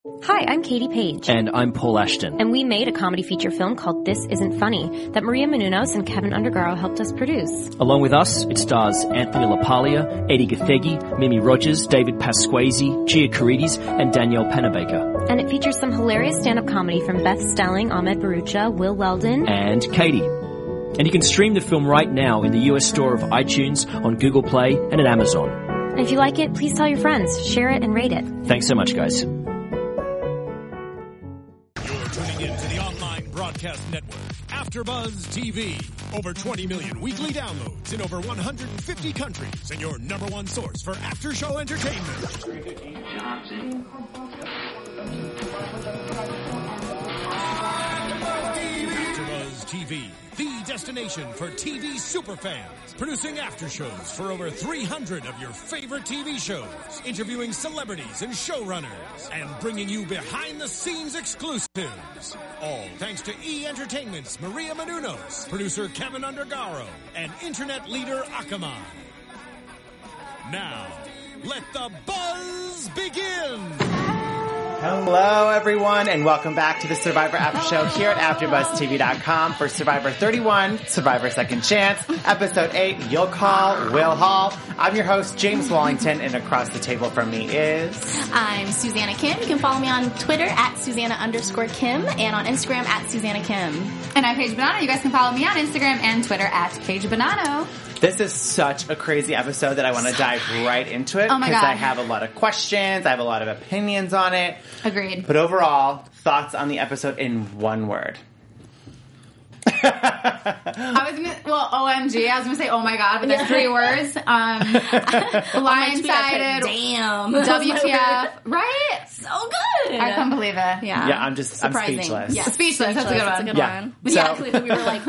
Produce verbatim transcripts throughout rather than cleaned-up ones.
Hi, I'm Katie Page. And I'm Paul Ashton. And we made a comedy feature film called This Isn't Funny that Maria Menounos and Kevin Undergaro helped us produce. Along with us, it stars Anthony LaPaglia, Eddie Gathegi, Mimi Rogers, David Pasquazi, Gia Carides, and Danielle Pennebaker. And it features some hilarious stand-up comedy from Beth Stelling, Ahmed Barucha, Will Weldon, and Katie. And you can stream the film right now in the U S store of iTunes, on Google Play, and at Amazon. And if you like it, please tell your friends, share it, and rate it. Thanks so much, guys. Broadcast network, AfterBuzz T V. Over twenty million weekly downloads in over one hundred fifty countries, and your number one source for after-show entertainment. AfterBuzz T V, the destination for T V superfans. Producing aftershows for over three hundred of your favorite T V shows. Interviewing celebrities and showrunners. And bringing you behind-the-scenes exclusives. All thanks to E! Entertainment's Maria Menounos, producer Kevin Undergaro, and internet leader Akamai. Now, let the buzz begin! Hello, everyone, and welcome back to the Survivor After Show here at AfterBuzz T V dot com for Survivor thirty-one, Survivor Second Chance, Episode eight, You'll Call, Will Hall. I'm your host, James Wallington, and across the table from me is... I'm Susanna Kim. You can follow me on Twitter at Susanna underscore Kim and on Instagram at Susanna Kim. And I'm Paige Bonanno. You guys can follow me on Instagram and Twitter at Paige Bonanno. This is such a crazy episode that I want to dive right into it oh my because God. I have a lot of questions, I have a lot of opinions on it. Agreed. But overall, thoughts on the episode in one word. I was gonna, well, O M G, I was gonna say, oh my God, but that's three words. Um, blindsided. Damn. W T F. Right? So good. I couldn't believe it. Yeah. Yeah, I'm just, Surprising. I'm speechless. Yeah. Speechless. That's a good That's one. a good Yeah. one. So- Yeah, clearly we were like,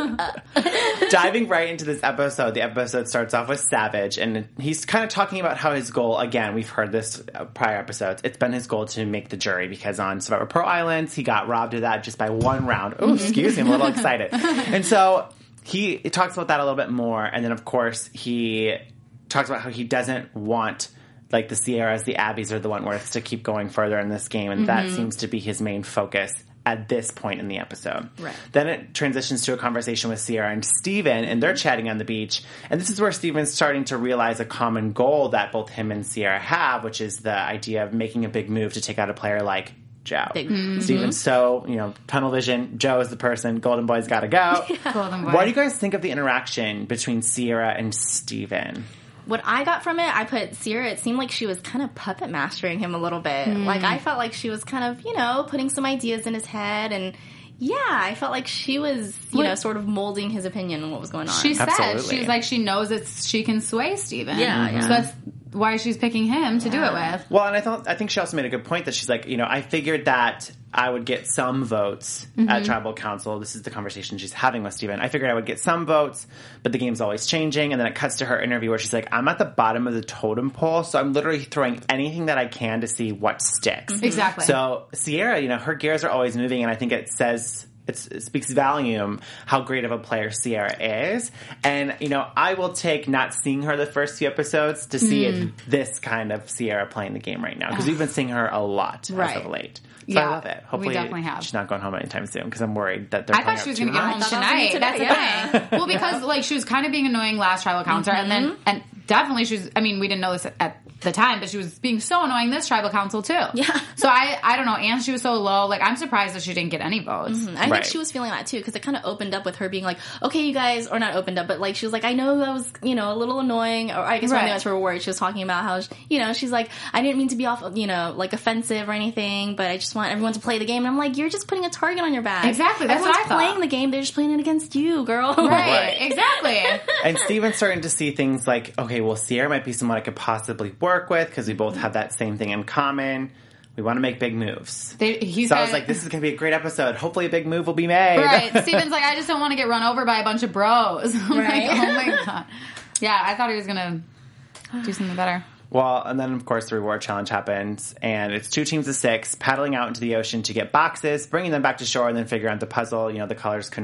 uh. Diving right into this episode, the episode starts off with Savage, and he's kind of talking about how his goal, again, we've heard this uh, prior episodes, it's been his goal to make the jury, because on Survivor Pearl Islands, he got robbed of that just by one round. Oh, excuse me, I'm a little excited. And so he talks about that a little bit more, and then, of course, he talks about how he doesn't want, like, the Sierras, the Abbeys, or the Wentworths to keep going further in this game, and that seems to be his main focus at this point in the episode. Right. Then it transitions to a conversation with Sierra and Steven, and they're chatting on the beach. And this is where Steven's starting to realize a common goal that both him and Sierra have, which is the idea of making a big move to take out a player like Joe. Big- mm-hmm. Steven's so, you know, tunnel vision. Joe is the person. Golden Boy's got to go. Yeah. Golden Boy. What do you guys think of the interaction between Sierra and Steven? What I got from it, I put Sierra, it seemed like she was kind of puppet mastering him a little bit. Mm. Like, I felt like she was kind of, you know, putting some ideas in his head. And, yeah, I felt like she was, you What? know, sort of molding his opinion on what was going on. She said, Absolutely. she was like, she knows that she can sway Steven. Yeah, yeah. So that's why she's picking him to do it with. Well, and I thought I think she also made a good point that she's like, you know, I figured that I would get some votes Mm-hmm. at Tribal Council. This is the conversation she's having with Steven. I figured I would get some votes, but the game's always changing. And then it cuts to her interview where she's like, I'm at the bottom of the totem pole, so I'm literally throwing anything that I can to see what sticks. Mm-hmm. Exactly. So Sierra, you know, her gears are always moving, and I think it says... It's, it speaks volume how great of a player Sierra is. And, you know, I will take not seeing her the first few episodes to see Mm. if this kind of Sierra playing the game right now. Because we've been seeing her a lot Right. as of late. So Yeah, I love it. we Hopefully definitely have. she's not going home anytime soon because I'm worried that they're I playing thought she was going to get home I thought that was tonight. me That's today, the yeah. thing. Well, because like she was kind of being annoying last tribal council, and then and definitely she was. I mean, we didn't know this at the time, but she was being so annoying this tribal council too. Yeah. So I, I don't know, and she was so low. Like I'm surprised that she didn't get any votes. I think Right. she was feeling that too, because it kind of opened up with her being like, okay, you guys, or not opened up, but like she was like, I know that was, you know, a little annoying, or I guess Right. maybe that's her word. She was talking about how, you know, she's like, I didn't mean to be off, you know, like offensive or anything, but I just want everyone to play the game. And I'm like, you're just putting a target on your back. Exactly, that's Everyone's what I thought. playing the game, they're just playing it against you, girl. Right. Right. Exactly. And Steven's starting to see things like, okay, well, Sierra might be someone I could possibly work with because we both have that same thing in common. We want to make big moves. They, he So said, I was like, this is going to be a great episode. Hopefully a big move will be made. right. Steven's like, I just don't want to get run over by a bunch of bros. I'm Right. like, oh my God. Yeah, I thought he was going to do something better. Well, and then, of course, the reward challenge happens, and it's two teams of six paddling out into the ocean to get boxes, bringing them back to shore, and then figuring out the puzzle. You know, the colors could not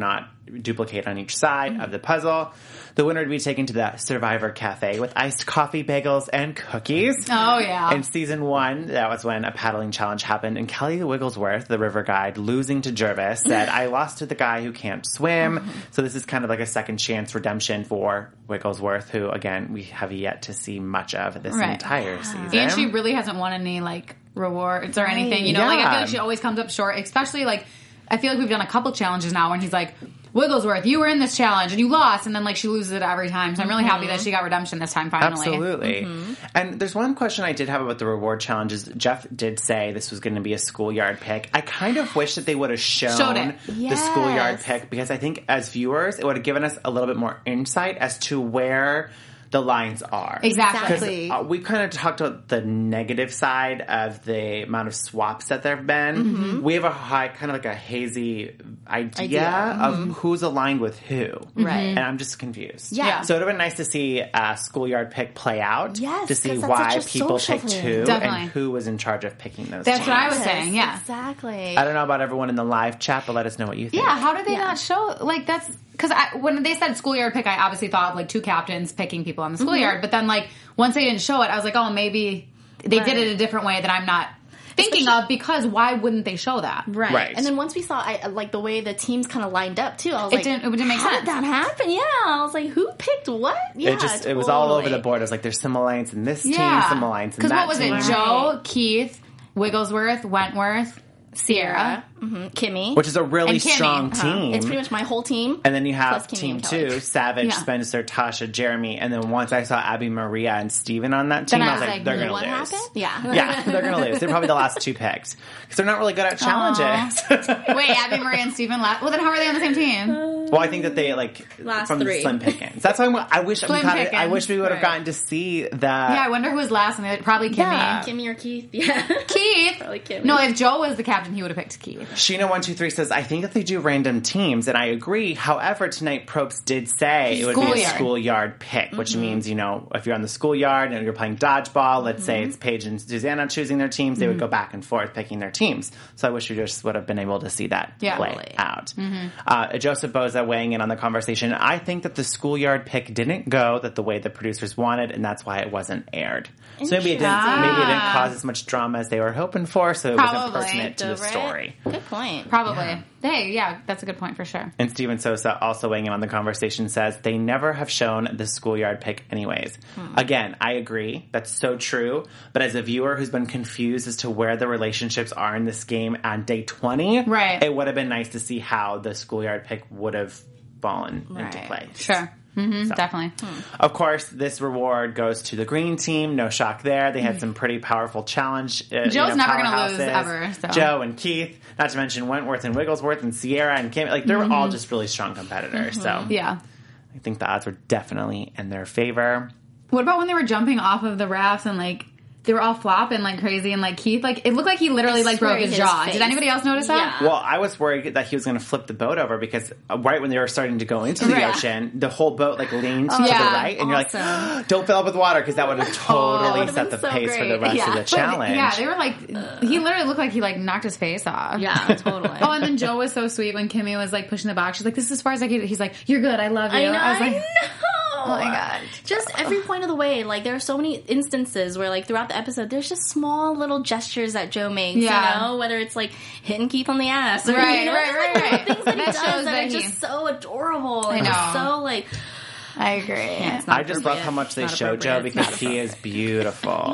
duplicate on each side mm-hmm. of the puzzle. The winner would be taken to the Survivor Cafe with iced coffee, bagels, and cookies. Oh, yeah. In season one, that was when a paddling challenge happened, and Kelly Wigglesworth, the river guide, losing to Jervis, said, I lost to the guy who can't swim. Mm-hmm. So this is kind of like a second chance redemption for Wigglesworth, who, again, we have yet to see much of this right. entire yeah. season. And she really hasn't won any, like, rewards or anything. You know, yeah. like, I feel like she always comes up short, especially, like, I feel like we've done a couple challenges now when he's like, Wigglesworth, you were in this challenge and you lost, and then like she loses it every time. So I'm really mm-hmm. happy that she got redemption this time finally. Absolutely. Mm-hmm. And there's one question I did have about the reward challenges. Jeff did say this was going to be a schoolyard pick. I kind of wish that they would have shown it. the Yes. schoolyard pick, because I think as viewers it would have given us a little bit more insight as to where the lines are. Exactly. Uh, we kind of talked about the negative side of the amount of swaps that there have been. Mm-hmm. We have a high, kind of like a hazy idea, idea. of mm-hmm. who's aligned with who. Right. And I'm just confused. Yeah. So it would have been nice to see a schoolyard pick play out. Yes, to see 'cause that's why such a people social picked thing. who Definitely. and who was in charge of picking those That's teams. what I was saying, yeah. Exactly. I don't know about everyone in the live chat, but let us know what you think. Yeah, how did they Yeah. not show, like, that's, because when they said schoolyard pick, I obviously thought of, like, two captains picking people on the schoolyard, mm-hmm. but then, like, once they didn't show it, I was like, oh, maybe they right. did it a different way that I'm not thinking Especially, of, because why wouldn't they show that? Right. Right. And then once we saw, I, like, the way the teams kind of lined up, too, I was It like, didn't- it didn't make how sense. did that happen? Yeah. I was like, who picked what? Yeah, It just, totally. it was all over the board. It was like, there's some alliance in this team, some alliance in Because that what was team. it? Joe, Keith, Wigglesworth, Wentworth, Sierra. Mm-hmm. Kimmy. Which is a really And Kimmy. strong Uh-huh. team. It's pretty much my whole team. And then you have plus Kimmy team and Kelly. two, Savage, Yeah. Spencer, Tasha, Jeremy, and then once I saw Abby, Maria, and Steven on that team, Then I I was was like, like, they're going to what lose. happened? Yeah. Yeah, they're going to lose. They're probably the last two picked. Because they're not really good at challenges. Wait, Abby, Maria, and Steven left. Well, then how are they on the same team? Well, I think that they, like, Last from three. the Slim Pickens. That's why I'm, I wish we Slim got it, I Pickens. wish we would have Right. gotten to see the... Yeah, I wonder who was last, and they probably Kimmy. Yeah. Kimmy or Keith? Yeah. Keith. Probably Kimmy. No, if Joe was the captain, he would have picked Keith. Sheena one two three says, I think that they do random teams, and I agree. However, tonight Probst did say it would be a Schoolyard. schoolyard pick, which Mm-hmm. means, you know, if you're on the schoolyard and you're playing dodgeball, let's say Mm-hmm. it's Paige and Susanna choosing their teams, they would go back and forth picking their teams. So I wish we just would have been able to see that Yeah. play Totally. out. Uh, Joseph Boza weighing in on the conversation. I think that the schoolyard pick didn't go that the way the producers wanted, and that's why it wasn't aired. So maybe it didn't, maybe it didn't cause as much drama as they were hoping for, so it wasn't Probably. pertinent to the Right? story. Good point. Probably. Hey, yeah, that's a good point for sure. And Steven Sosa, also weighing in on the conversation, says they never have shown the schoolyard pick anyways. Hmm. Again, I agree. That's so true. But as a viewer who's been confused as to where the relationships are in this game on day twenty, Right. it would have been nice to see how the schoolyard pick would have fallen into Right. place. Sure. Mm-hmm, So. definitely. Of course, this reward goes to the green team. No shock there. They had some pretty powerful challenge. Uh, Joe's you know, never gonna lose powerhouses. ever, so. Joe and Keith, not to mention Wentworth and Wigglesworth and Sierra and Kim. Like they're all just really strong competitors. So Yeah. I think the odds were definitely in their favor. What about when they were jumping off of the rafts and like they were all flopping like crazy and like Keith, like it looked like he literally I like swear broke his, his jaw. face. Did anybody else notice that? Yeah. Well, I was worried that he was going to flip the boat over because uh, right when they were starting to go into the Right. ocean, the whole boat like leaned to yeah. the right, and Awesome. you're like, "Don't fill up with water," because that would have totally would've set the been so pace for the great. rest Yeah. of the But, challenge. Yeah, they were like, he literally looked like he like knocked his face off. Yeah, totally. Oh, and then Joe was so sweet when Kimmy was like pushing the box. She's like, "This is as far as I can." He's like, "You're good. I love you." I know. I was like, I know. "Oh my god." Just every point of the way, like there are so many instances where, like throughout the episode, there's just small little gestures that Joe makes. Yeah. You know, whether it's like hitting Keith on the ass, or, Right, you know, right, just, right, like, little right. things that, he That does shows that, that are he- just so adorable. I and know. so like I agree. it's not I just love appropriate. how much they It's not show Joe appropriate. because he is beautiful.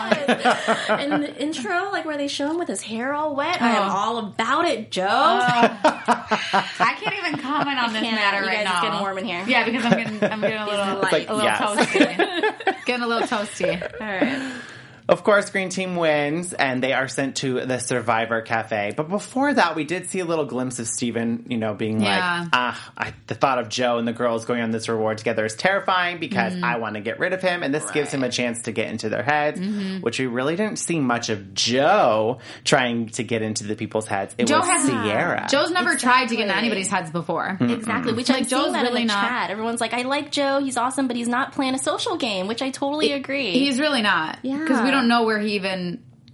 Yes. And the intro, like where they show him with his hair all wet, I am Oh. all about it, Joe. I can't even comment on this can't. matter You right guys, now. it's getting warm in here. Yeah, because I'm getting, I'm getting a little, It's like, a little yes. toasty. Getting a little toasty. All right. Of course, Green Team wins, and they are sent to the Survivor Cafe. But before that, we did see a little glimpse of Steven, you know, being Yeah. like, ah, I, the thought of Joe and the girls going on this reward together is terrifying because Mm-hmm. I want to get rid of him, and this gives him a chance to get into their heads, Mm-hmm. which we really didn't see much of Joe trying to get into the people's heads. It Joe was has- Sierra. Joe's never tried to get into Exactly. anybody's heads before. Exactly, which Like, I'm Joe's seeing that really in the not- chat. Everyone's like, I like Joe, he's awesome, but he's not playing a social game, which I totally agree. He's really not. Yeah. Because we don't know where he even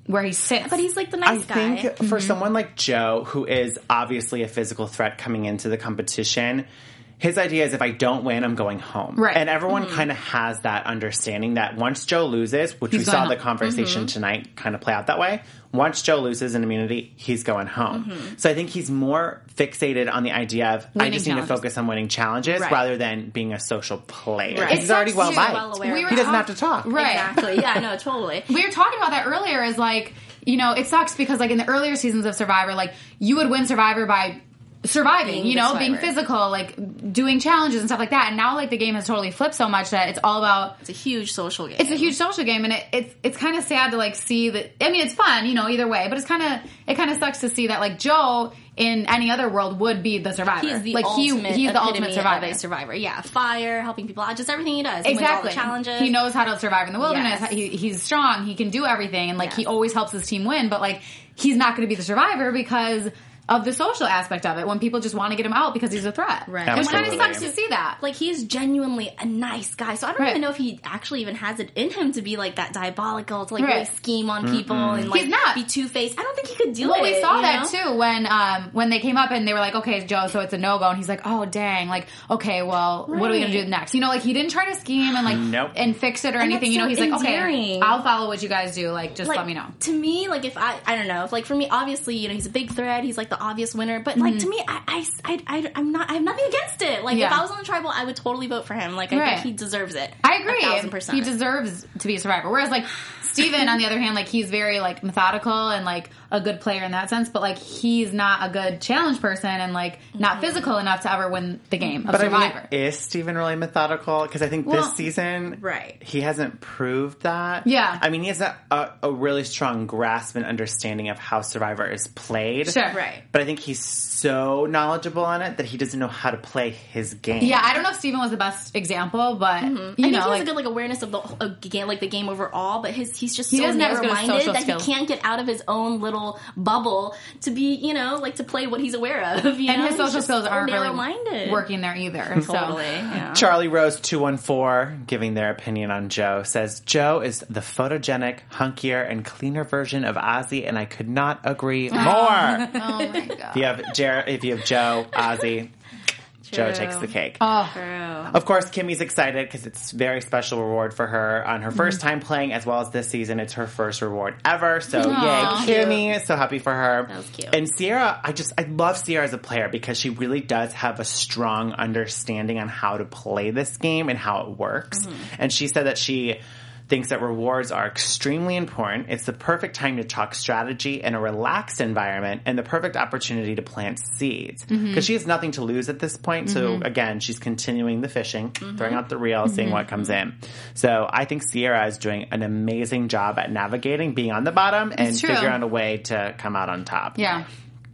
where he sits. But he's like the I nice guy. think Mm-hmm. for someone like Joe, who is obviously a physical threat coming into the competition, his idea is if I don't win, I'm going home. Right. And everyone kind of has that understanding that once Joe loses, which He's we going saw the home. conversation Mm-hmm. tonight kind of play out that way, once Joe loses an immunity, he's going home. Mm-hmm. So I think he's more fixated on the idea of I Winning just need challenges. to focus on winning challenges Right. rather than being a social player. Right. Because he's already It's well such- liked. well aware. We were He doesn't talk- have to talk. Right. Exactly. Yeah, no, totally. We were talking about that earlier is like, you know, it sucks because like in the earlier seasons of Survivor, like you would win Survivor by surviving, Being you the know, being survivor. physical, like doing challenges and stuff like that. And now like the game has totally flipped so much that it's all about It's a huge social game. it's a huge social game, and it, it's it's kind of sad to like see that. I mean, it's fun, you know, either way, but it's kind of it kind of sucks to see that like Joe in any other world would be the survivor. He's the like ultimate he he's the epitome ultimate survivor. of a survivor. Yeah, fire, helping people out, just everything he does. He wins all Exactly. the challenges. He knows how to survive in the wilderness. Yes. He, he's strong. He can do everything, and like Yes. he always helps his team win. But like he's not going to be the survivor because of the social aspect of it. When people just want to get him out because he's a threat, Right. And it kind of Absolutely. sucks to see that. Like, he's genuinely a nice guy. So I don't Right. even know if he actually even has it in him to be like that diabolical, to like Right. really scheme on people and like He's not. be two faced. I don't think he could do Well, it. we saw you that know? too when um when they came up and they were like, okay, Joe, so it's a no go, and he's like, oh dang, like okay, well, what are we gonna do Right. next? You know, like he didn't try to scheme and like Nope. and fix it or And anything. that's You know, so he's like, okay, endearing. I'll follow what you guys do. Like, just Like, let me know. To me, like if I, I don't know, if like for me, obviously, you know, he's a big threat. He's like the obvious winner. But like to me, I, I, I, I, I'm not, I have nothing against it. Like Yeah. if I was on the tribal, I would totally vote for him. Like I Right. think he deserves it. I agree. A thousand percent. He deserves to be a survivor. Whereas like Steven, on the other hand, like he's very like methodical and like a good player in that sense, but like he's not a good challenge person and like not physical enough to ever win the game of But Survivor. I mean, is Steven really methodical? Because I think Well, this season, right. he hasn't proved that. Yeah. I mean, he has a, a, a really strong grasp and understanding of how Survivor is played. Sure. Right. But I think he's so knowledgeable on it that he doesn't know how to play his game. Yeah, I don't know if Steven was the best example, but you I think know, he has like, a good like awareness of the uh, game, like the game overall. But his he's just He so doesn't have as good as narrow-minded social that skills. he can't get out of his own little bubble to be, you know, like to play what he's aware of. You and know? his He's social just skills so aren't really narrow-minded. working there either. Totally. So. Yeah. Charlie Rose two one four, giving their opinion on Joe, says Joe is the photogenic, hunkier, and cleaner version of Ozzy, and I could not agree more. Oh my god. If you have Jer- if you have Joe, Ozzy, Joe True. takes the cake. Oh, True. Of course, Kimmy's excited because it's a very special reward for her on her first time playing, as well as this season. It's her first reward ever. So, Aw. yay, Kimmy. So happy for her. That was cute. And Sierra, I just, I love Sierra as a player because she really does have a strong understanding on how to play this game and how it works. And she said that she thinks that rewards are extremely important. It's the perfect time to talk strategy in a relaxed environment and the perfect opportunity to plant seeds. Because she has nothing to lose at this point. So again, she's continuing the fishing, throwing out the reel, seeing what comes in. So I think Sierra is doing an amazing job at navigating, being on the bottom, and true. figuring out a way to come out on top. yeah.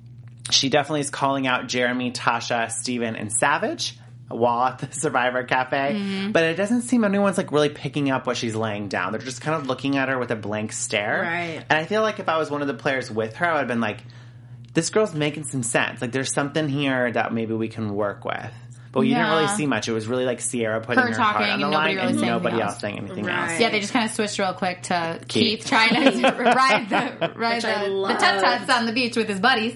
She definitely is calling out Jeremy, Tasha, Steven, and Savage while at the Survivor Cafe. Mm-hmm. But it doesn't seem anyone's like really picking up what she's laying down. They're just kind of looking at her with a blank stare. Right. And I feel like if I was one of the players with her, I would have been like, this girl's making some sense. Like there's something here that maybe we can work with. But you didn't Yeah. really see much. It was really like Sierra putting Her her, talking heart on the and nobody line really and saying nobody anything else else. saying anything Right. else. Yeah, they just kind of switched real quick to Keith. Keith, trying to ride the ride Which I the, the loved. tut-tuts on the beach with his buddies.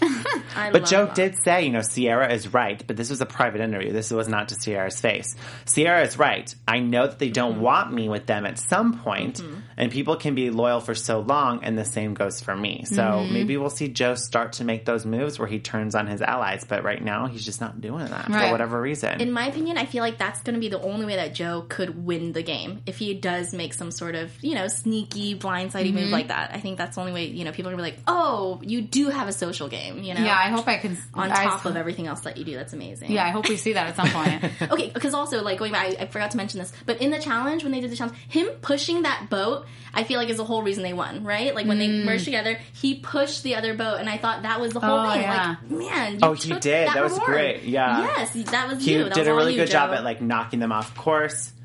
I But love Joe that. did say, you know, Sierra is right, but this was a private interview. This was not to Sierra's face. Sierra is right. I know that they don't Mm-hmm. want me with them at some point, and people can be loyal for so long, and the same goes for me. So Mm-hmm. maybe we'll see Joe start to make those moves where he turns on his allies, but right now he's just not doing that for Right. whatever reason. In my opinion, I feel like that's going to be the only way that Joe could win the game. If he does make some sort of, you know, sneaky, blindsidey move like that. I think that's the only way, you know, people are going to be like, oh, you do have a social game, you know? Yeah, I hope I can On I- top of everything else that you do. That's amazing. Yeah, I hope we see that at some point. Okay, because also, like, going back, I, I forgot to mention this, but in the challenge, when they did the challenge, him pushing that boat, I feel like is the whole reason they won, right? Like, when they merged together, he pushed the other boat, and I thought that was the whole Oh, thing. yeah. Like, man, you Oh, he took did. That, That was reward. great. Yeah. Yes, that was he you. That did was a all really you, good Joe. job at like knocking them off course.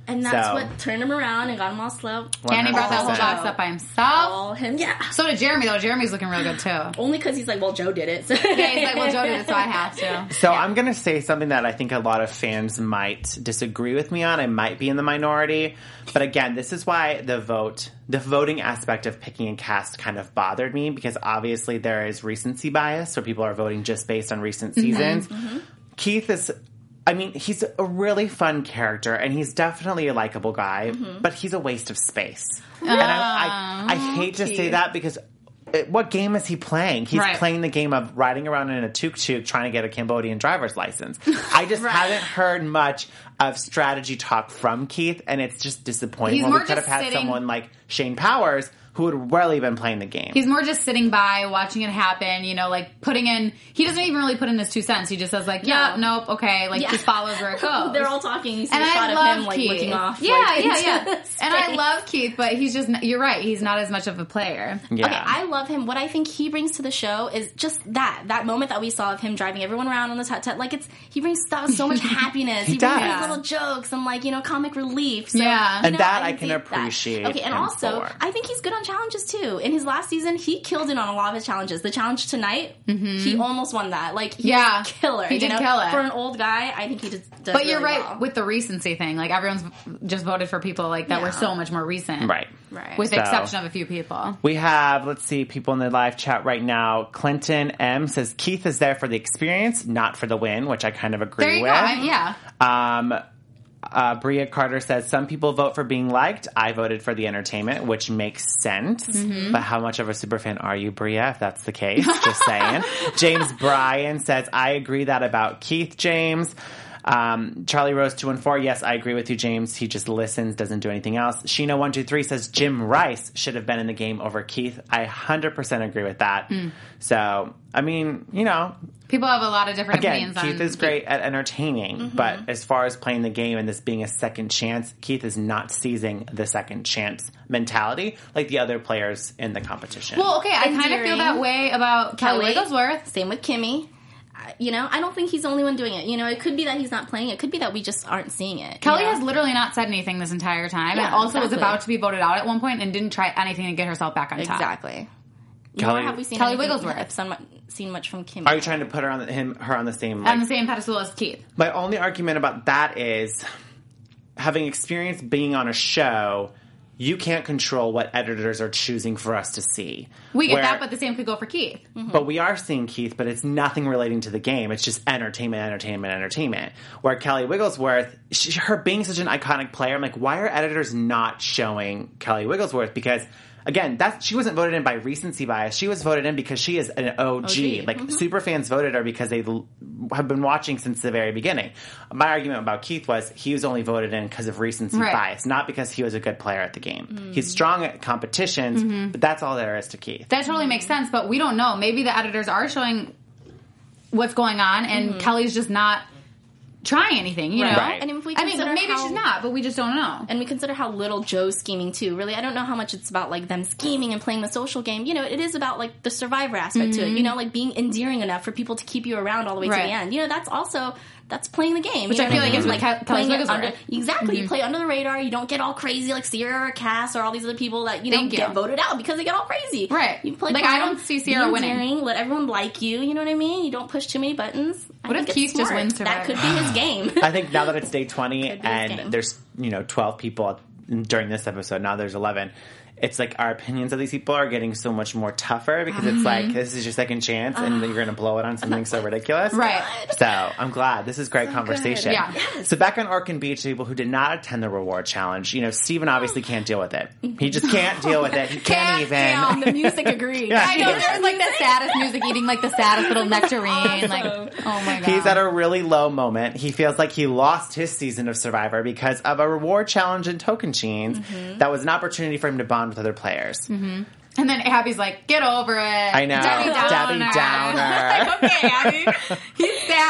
And that's So- what turned him around and got him all slow. Candy brought that whole one hundred percent. box up by himself. All him, yeah. So did Jeremy, though. Jeremy's looking real good, too. Only because he's like, well, Joe did it. So. Yeah, he's like, well, Joe did it, so I have to. So I'm going to say something that I think a lot of fans might disagree with me on. I might be in the minority. But again, this is why the vote, the voting aspect of picking a cast kind of bothered me, because obviously there is recency bias, so people are voting just based on recent seasons. Mm-hmm. Keith is... I mean, he's a really fun character, and he's definitely a likable guy, mm-hmm. but he's a waste of space. And I, I, I hate to say that because it, what game is he playing? He's right. playing the game of riding around in a tuk-tuk trying to get a Cambodian driver's license. I just right. haven't heard much of strategy talk from Keith, and it's just disappointing. He's when we more could have just had sitting- someone like Shane Powers, who had really been playing the game. He's more just sitting by, watching it happen, you know, like putting in... He doesn't even really put in his two cents. He just says, like, yeah, No. nope, okay. Like, Yeah. just follows where it goes. They're all talking. You see and a shot I of love him, like, Keith. looking off. Yeah, like, yeah, into yeah. space. And I love Keith, but he's just... You're right. He's not as much of a player. Yeah. Okay, I love him. What I think he brings to the show is just that. That moment that we saw of him driving everyone around on the tut-tut. Like, it's... He brings stuff, so much happiness. He he brings does. these little jokes and, like, you know, comic relief. So, Yeah. you And know, that I can think appreciate That. Okay, and him also, for. I think he's good on challenges, too. In his last season, he killed it on a lot of his challenges. The challenge tonight, mm-hmm. he almost won that. Like, he Yeah. was a killer. He did you know? kill it. For an old guy, I think he just does But you're really right well. with the recency thing. Like, everyone's just voted for people, like, that Yeah. were so much more recent. Right. Right. With the So- exception of a few people. We have, let's see, people in the live chat right now. Clinton M says, Keith is there for the experience, not for the win, which I kind of agree There you with. go. I, yeah. Um, uh, Bria Carter says, some people vote for being liked. I voted for the entertainment, which makes sense. Mm-hmm. But how much of a superfan are you, Bria, if that's the case? Just saying. James Bryan says, I agree that about Keith, James. Um, Charlie Rose two one four, yes, I agree with you, James. He just listens, doesn't do anything else. Sheena one two three says Jim Rice should have been in the game over Keith. I one hundred percent agree with that. Mm. So, I mean, you know, People have a lot of different again, opinions Keith on... is great at entertaining, Mm-hmm. but as far as playing the game and this being a second chance, Keith is not seizing the second chance mentality like the other players in the competition. Well, okay, I kind of feel Endearing. that way about Kelly Kelly. Wigglesworth. Same with Kimmy. I- You know, I don't think he's the only one doing it. You know, it could be that he's not playing. It could be that we just aren't seeing it. Kelly you know? has literally not said anything this entire time, Yeah, and also was exactly. about to be voted out at one point and didn't try anything to get herself back on top. Exactly. Kelly- Nor have we seen Kelly anything- Wigglesworth. have some- seen much from Kimmy. Are you trying to put her on the, him her on the same like, On the same pedestal as Keith. My only argument about that is having experience being on a show, you can't control what editors are choosing for us to see. We get Where- that, but the same could go for Keith. But we are seeing Keith, but it's nothing relating to the game. It's just entertainment, entertainment, entertainment. Where Kelly Wigglesworth, she, her being such an iconic player, I'm like, why are editors not showing Kelly Wigglesworth? Because, again, that she wasn't voted in by recency bias. She was voted in because she is an O G. O G. Like, Mhm. super fans voted her because they l- have been watching since the very beginning. My argument about Keith was he was only voted in because of recency Right. bias, not because he was a good player at the game. Mm. He's strong at competitions, Mm-hmm. but that's all there is to Keith. That totally makes sense, but we don't know. Maybe the editors are showing what's going on, and Kelly's just not trying anything, you know? Right. Right. And if we I mean, consider maybe how- she's not, but we just don't know. And we consider how little Joe's scheming too. Really, I don't know how much it's about like them scheming and playing the social game. You know, it is about like the survivor aspect to it. You know, like being endearing enough for people to keep you around all the way Right. to the end. You know, that's also that's playing the game. Which you I know feel what like mean? is what Ke- Kelly playing it Wigglesworth. under, exactly. You play under the radar. You don't get all crazy like Sierra or Cass or all these other people that you know Thank you. get voted out because they get all crazy. Right. You play Like, calm, I don't see Sierra be winning. endearing, let everyone like you. You know what I mean? You don't push too many buttons. I What if think it's Keith just smart. wins That Survivor? could be his game. I think now that it's day twenty Could be his and game. there's, you know, twelve people during this episode, now there's eleven. It's like our opinions of these people are getting so much more tougher because it's like, this is your second chance and you're going to blow it on something so ridiculous. Right. So I'm glad. This is great conversation. Yeah. So back on Orkin Beach, people who did not attend the reward challenge, you know, Steven obviously can't deal with it. He just can't deal with it. He can't, Can't even. Um, the music agreed. Yeah. I know, there's like the saddest music, eating like the saddest little nectarine. Like, oh my god. He's at a really low moment. He feels like he lost his season of Survivor because of a reward challenge in Tocantins Mm-hmm. that was an opportunity for him to bond with other players. And then Abby's like, get over it. I know. Debbie Downer. Debbie Downer. Like, okay, Abby. He's sad.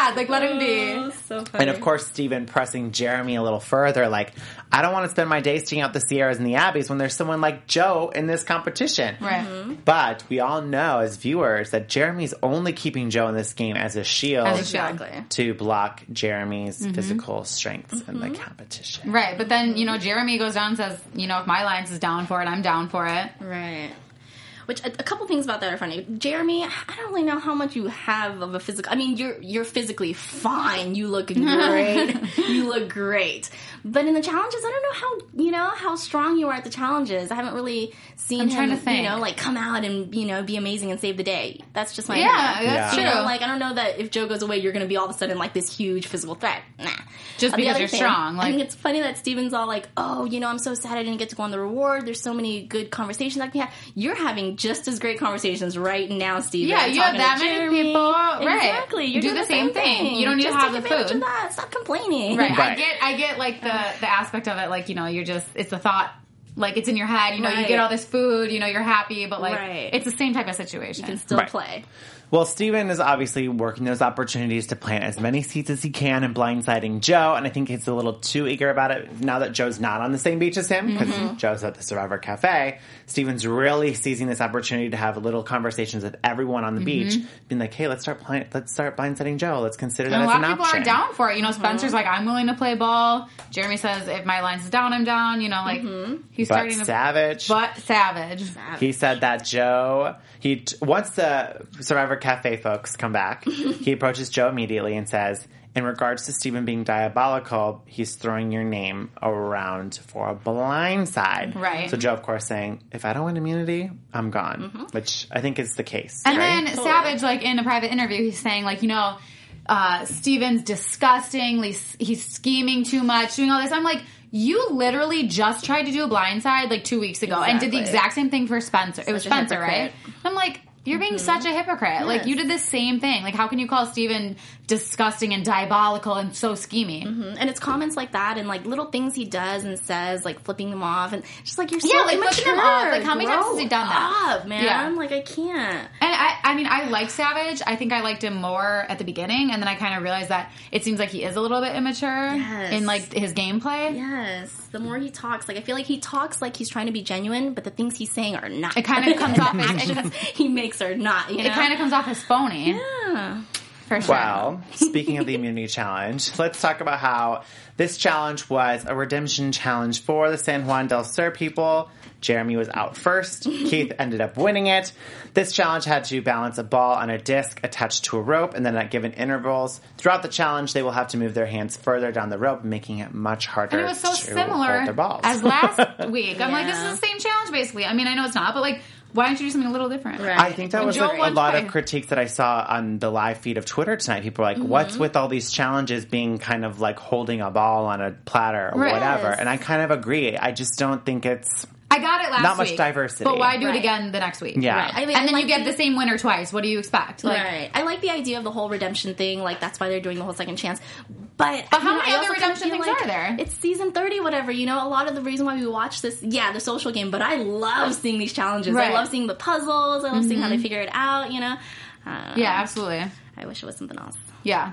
sad. Like, let him be. Oh, so funny. And of course, Steven pressing Jeremy a little further, like, I don't want to spend my days sticking out the Sierras and the Abbeys when there's someone like Joe in this competition. Right. Mm-hmm. But we all know as viewers that Jeremy's only keeping Joe in this game as a shield, As a shield. Exactly. to block Jeremy's Mm-hmm. physical strengths in the competition. Right, but then, you know, Jeremy goes down and says, you know, if my alliance is down for it, I'm down for it. Right. Which a, a couple things about that are funny. Jeremy, I don't really know how much you have of a physical. I mean, you're you're physically fine. You look great. You look great. But in the challenges, I don't know how you know how strong you are at the challenges. I haven't really seen I'm him, trying to think. you know, like come out and you know be amazing and save the day. That's just my Yeah, opinion. that's Yeah. You true. know, like I don't know that if Joe goes away, you're going to be all of a sudden like this huge physical threat. Nah. Just Uh, the because other you're thing, strong, like- I think it's funny that Steven's all like, "Oh, you know, I'm so sad I didn't get to go on the reward. There's so many good conversations I can have." You're having just as great conversations right now, Steven. Yeah, you have Talking that to many Jeremy. people. Right. Exactly. You're Do doing the same thing. You don't need to Just have take the advantage food. of that. Stop complaining. Right. I Right. get I get like the the aspect of it, like, you know, you're just it's a thought, like it's in your head, you know, you Right. get all this food, you know, you're happy, but like Right. it's the same type of situation. You can still Right. play. Well, Steven is obviously working those opportunities to plant as many seeds as he can and blindsiding Joe, and I think he's a little too eager about it now that Joe's not on the same beach as him, because Mm-hmm. Joe's at the Survivor Cafe. Steven's really seizing this opportunity to have little conversations with everyone on the beach, being like, hey, let's start blind, let's start blindsiding Joe. Let's consider that And a as lot an of people option. are down for it. You know, Spencer's like, I'm willing to play ball. Jeremy says, if my alliance is down, I'm down. You know, like he's But starting to. Savage, But Savage. he said that Joe, he t- once the Survivor Cafe folks come back, he approaches Joe immediately and says, in regards to Steven being diabolical, he's throwing your name around for a blind side. Right. So Joe, of course, saying, if I don't win immunity, I'm gone, which I think is the case. And right? then Savage, like in a private interview, he's saying, like, you know, uh, Steven's disgusting. He's, he's scheming too much, doing all this. I'm like, you literally just tried to do a blindside like two weeks ago and did the Exactly. exact same thing for Spencer. it was Such a Spencer, hypocrite. right? I'm like, you're being such a hypocrite. Like, you did the same thing. Like, how can you call Steven disgusting and diabolical and so scheming? Mm-hmm. And it's comments like that and like little things he does and says, like flipping them off and just like you're so Yeah, like, immature. flipping them off. Like, how many times Grow has he done that? up, man. Yeah. Like I can't. And I, I mean, I like Savage. I think I liked him more at the beginning, and then I kind of realized that it seems like he is a little bit immature Yes. in like his gameplay. Yes. The more he talks, like I feel like he talks like he's trying to be genuine, but the things he's saying are not. It kind of comes off. It, actions he makes are not. You know? it kind of comes off as phony, Yeah. for sure. Well, speaking of the immunity challenge, let's talk about how this challenge was a redemption challenge for the San Juan del Sur people. Jeremy was out first. Keith ended up winning it. This challenge had to balance a ball on a disc attached to a rope, and then at given intervals throughout the challenge, they will have to move their hands further down the rope, making it much harder And it was so to similar hold their balls. as last week. I'm like, this Yeah. is the same challenge, basically. I mean, I know it's not, but like, why don't you do something a little different? Right. I think that When was Joe like a won lot by- of critiques that I saw on the live feed of Twitter tonight. People were like, Mm-hmm. what's with all these challenges being kind of like holding a ball on a platter or Right. whatever? Yes. And I kind of agree. I just don't think it's... I got it last Not much week, diversity. but why do it Right. again the next week? Yeah. Right. I mean, And I then like you get the- the same winner twice. What do you expect? Like, right. I like the idea of the whole redemption thing. Like that's why they're doing the whole second chance. But, But how you know, many I other also kinda redemption feel things like are there? It's season thirty, whatever. You know, a lot of the reason why we watch this, yeah, the social game. But I love seeing these challenges. Right. I love seeing the puzzles. I love seeing how they figure it out. You know. Uh, Yeah, absolutely. I wish it was something else. Yeah.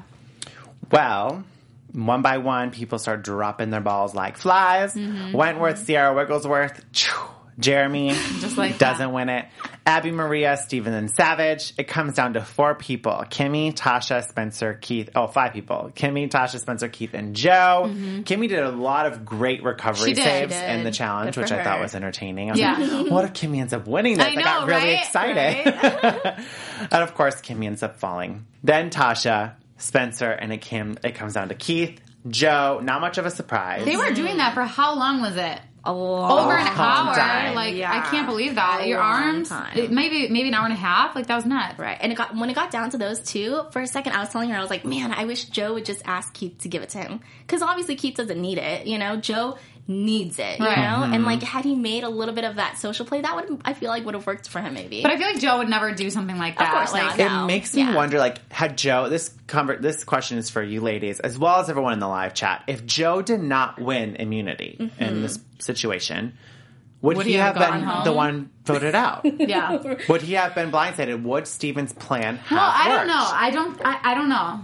Well, one by one, people start dropping their balls like flies. Mm-hmm. Wentworth, Sierra Wigglesworth, phew, Jeremy Just like doesn't that. win it. Abby, Maria, Steven, and Savage. It comes down to four people. Kimmy, Tasha, Spencer, Keith. Oh, five people. Kimmy, Tasha, Spencer, Keith, and Joe. Kimmy did a lot of great recovery She did. saves She did. in the challenge, Good which for I thought her. was entertaining. I was Yeah. like, what if Kimmy ends up winning this? I I, got know, really right? excited. And of course, Kimmy ends up falling. Then Tasha, Spencer, and it, came, it comes down to Keith, Joe. Not much of a surprise. They were doing that for how long was it? A lot. Over an long hour. time. Like, Yeah. I can't believe that. A Your long arms, time. it- maybe maybe an hour and a half. Like, that was nuts. Right. And it got when it got down to those two, for a second I was telling her, I was like, man, I wish Joe would just ask Keith to give it to him. Because obviously Keith doesn't need it, you know? Joe needs it, you Right. know? And like, had he made a little bit of that social play, that would, I feel like, would have worked for him maybe. But I feel like Joe would never do something like that. course like, not. It No. makes me Yeah. wonder, like, had Joe, this conver- this question is for you ladies, as well as everyone in the live chat. If Joe did not win immunity Mm-hmm. in this situation, would, Would he, he have, have been gone home? the one voted out? Yeah. Would he have been blindsided? Would Steven's plan have Well, I don't worked? know. I don't. I, I don't know.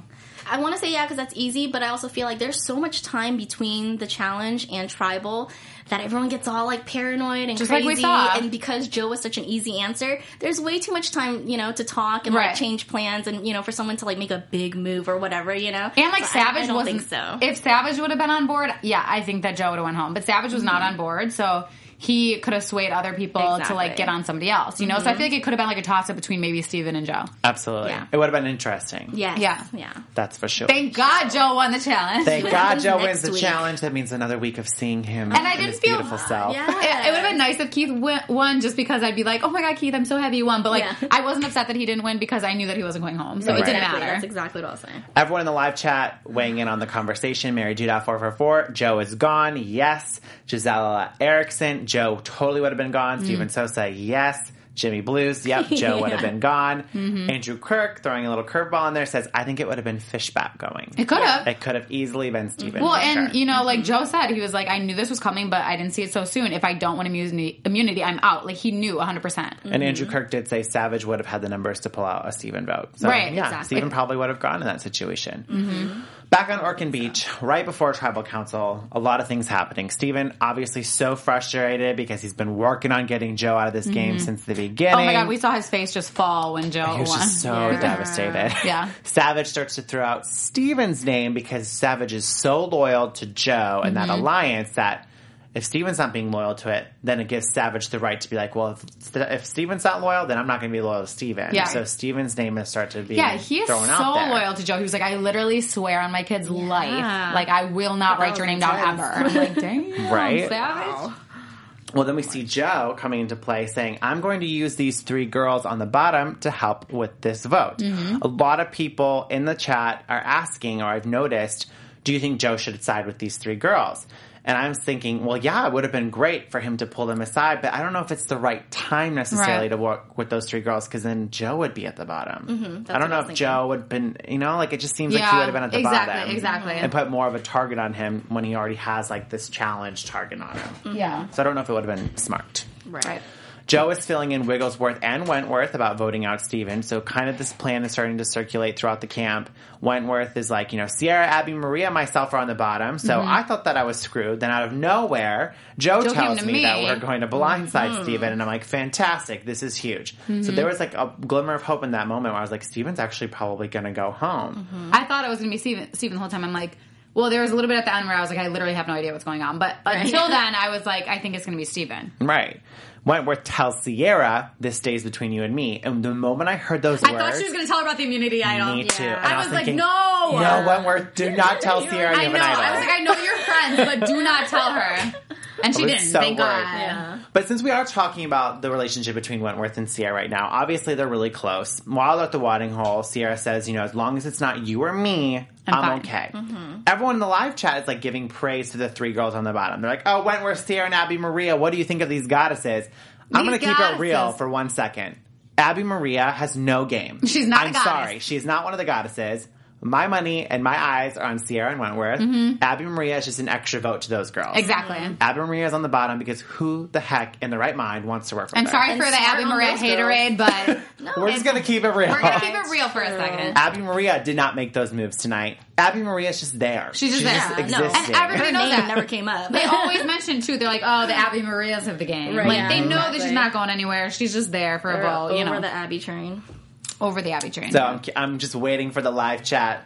I want to say yeah because that's easy, but I also feel like there's so much time between the challenge and tribal that everyone gets all like paranoid and Just crazy. like we saw. And because Joe was such an easy answer, there's way too much time, you know, to talk and Right. like change plans and you know for someone to like make a big move or whatever, you know. And like So I- Savage I, don't wasn't. think so. If Savage would have been on board, yeah, I think that Joe would have went home. But Savage was not on board, so he could have swayed other people to Exactly. like get on somebody else. You know, so I feel like it could have been like a toss up between maybe Steven and Joe. Absolutely. Yeah. It would have been interesting. Yes. Yeah. Yeah. That's for sure. Thank God Joe won the challenge. Thank What God happens Joe next wins the week? challenge. That means another week of seeing him And I in didn't his feel- beautiful self. Yeah. It, it would have been nice if Keith win, won just because I'd be like, oh my God, Keith, I'm so happy you won. But like, Yeah. I wasn't upset that he didn't win because I knew that he wasn't going home. So it didn't Exactly. matter. That's exactly what I was saying. Everyone in the live chat weighing in on the conversation. Mary Judah four four four. Joe is gone. Yes. Gisela Erickson. Joe totally would have been gone. Steven Sosa. Yes. Jimmy Blues. Yep. Joe would have been gone. Andrew Kirk throwing a little curveball in there says, I think it would have been Fishback going. It could have. It could have easily been Steven. Well, for and sure. you know, like Joe said, he was like, I knew this was coming, but I didn't see it so soon. If I don't win immunity, immunity I'm out. Like he knew one hundred percent. And Andrew Kirk did say Savage would have had the numbers to pull out a Steven vote. So, Right, yeah, exactly. Steven probably would have gone in that situation. Back on Orkin Beach, right before Tribal Council, a lot of things happening. Steven obviously so frustrated because he's been working on getting Joe out of this game since the beginning. Oh my God, we saw his face just fall when Joe He was won. just so Yeah. devastated. Yeah. Savage starts to throw out Steven's name because Savage is so loyal to Joe and Mm-hmm. that alliance that if Steven's not being loyal to it, then it gives Savage the right to be like, well, if, if Steven's not loyal, then I'm not going to be loyal to Steven. Yeah. So Steven's name has started to be Yeah, he is thrown so out there. loyal to Joe. He was like, I literally swear on my kid's life. Like, I will not write was your name down intense. ever. I'm like, damn. Right? Savage. Well, then we see Joe coming into play saying, I'm going to use these three girls on the bottom to help with this vote. Mm-hmm. A lot of people in the chat are asking, or I've noticed, do you think Joe should side with these three girls? And I'm thinking, well, yeah, it would have been great for him to pull them aside, but I don't know if it's the right time necessarily Right. to work with those three girls because then Joe would be at the bottom. Mm-hmm, I don't what know I if was Joe would have been, you know, like it just seems like he Yeah, would have been at the exactly, bottom. exactly. And put more of a target on him when he already has like this challenge target on him. Yeah. So I don't know if it would have been smart. Right. Joe is filling in Wigglesworth and Wentworth about voting out Steven. So kind of this plan is starting to circulate throughout the camp. Wentworth is like, you know, Sierra, Abby, Maria, myself are on the bottom. So I thought that I was screwed. Then out of nowhere, Joe, Joe tells came me, to me. that we're going to blindside Steven. And I'm like, fantastic. This is huge. So there was like a glimmer of hope in that moment where I was like, Steven's actually probably going to go home. I thought it was going to be Steven, Steven the whole time. I'm like, well, there was a little bit at the end where I was like, I literally have no idea what's going on. But until then, I was like, I think it's going to be Steven. Right. Wentworth tells Sierra, this stays between you and me. And the moment I heard those I words... thought she was going to tell her about the immunity idol. Me too. Yeah. And I was like, thinking, no. No, Wentworth, do not tell Sierra you I have know. an idol. I was like, I know you're friends, but do not tell her. And she I was didn't. so Thank worried. God. Yeah. But since we are talking about the relationship between Wentworth and Sierra right now, obviously they're really close. While they're at the watering hole, Sierra says, you know, as long as it's not you or me, I'm I'm, fine. okay. Mm-hmm. Everyone in the live chat is like giving praise to the three girls on the bottom. They're like, oh, Wentworth, Sierra, and Abby Maria, what do you think of these goddesses? I'm These going to keep it real goddesses. for one second. Abby Maria has no game. She's not a I'm goddess. sorry. She's not one of the goddesses. My money and my eyes are on Sierra and Wentworth. Abby Maria is just an extra vote to those girls. Exactly. Abby Maria is on the bottom because who the heck in the right mind wants to work with I'm her? sorry And for the smart Abby on Maria those haterade, but We're just going to keep it real. we're going to keep it real for a second. Abby Maria did not make those moves tonight. Abby Maria is just there. She's just there. existing. No. And everybody Her knows name that. never came up. They always mention, too, they're like, oh, the Abby Marias of the game. Right. Like, Yeah, they know that exactly. she's not going anywhere. She's just there for a vote, you over know. the Abby train. over the Abby train. So I'm, I'm just waiting for the live chat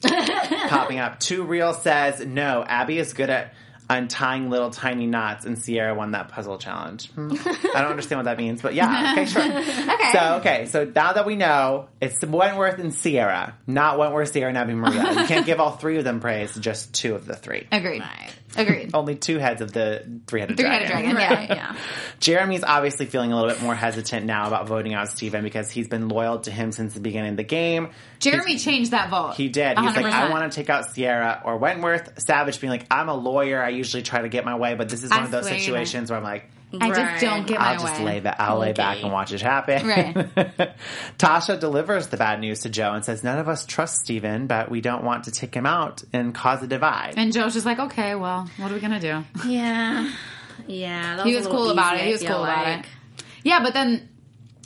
popping up. Two Real says, no, Abby is good at untying little tiny knots, and Sierra won that puzzle challenge. Hmm. I don't understand what that means, but yeah, okay, sure. Okay. So, okay, so now that we know, it's Wentworth and Sierra, not Wentworth, Sierra, and Abby Maria. You can't give all three of them praise, just two of the three. Agreed. Agreed. Only two heads of the three-headed Three-headed dragon. dragon, yeah. Yeah. Jeremy's obviously feeling a little bit more hesitant now about voting out Steven because he's been loyal to him since the beginning of the game. Jeremy changed that vote. He did. He was like, one hundred I percent. want to take out Sierra or Wentworth. Savage being like, I'm a lawyer. I usually try to get my way, but this is one I of those swear. situations where I'm like, I just Right. don't get my I'll just way. lay back. I'll lay back Okay. and watch it happen. Right. Tasha delivers the bad news to Joe and says, none of us trust Steven, but we don't want to take him out and cause a divide. And Joe's just like, okay, well, what are we going to do? Yeah. Yeah. That He a was little cool about easy, it. He I was feel cool about like. it. Yeah, but then